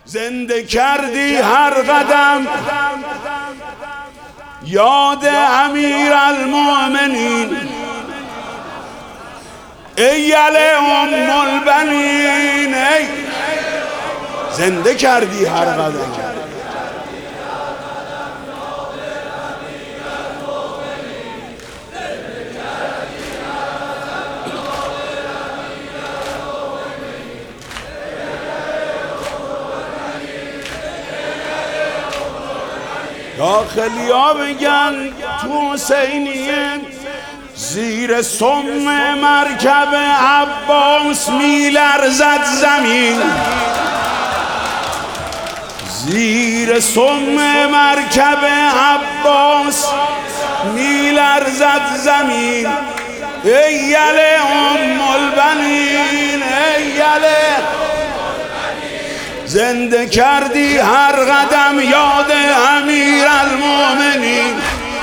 زنده کردی هر قدم یاد امیرالمومنین ایل ام البنین. ای زنده کردی هر قدم داخلی ها بگن تو حسینیه زیر سم مرکب عباس میلرزد زمین. زیر سم مرکب عباس میلرزد زمین. ایل ام البنین ایل. زنده کردی هر قدم یاد امیرالمومنین.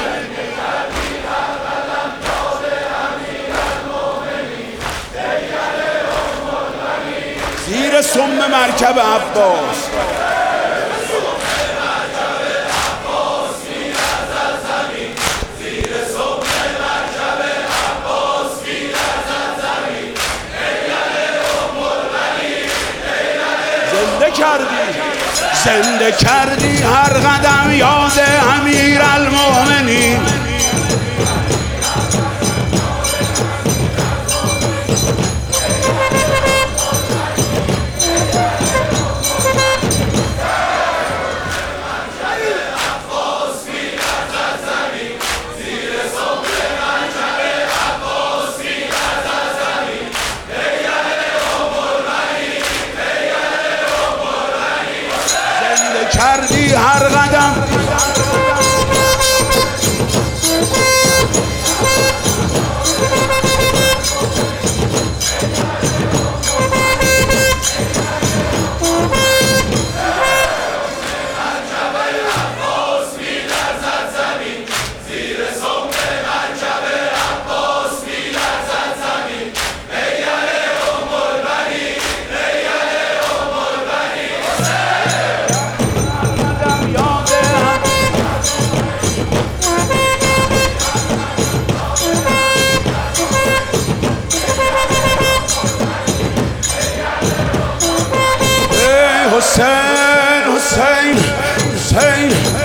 زیر سم مرکب عباس زنده کردی هر قدم یاد امیرالمومنین. کردی هر قدم حسین حسین حسین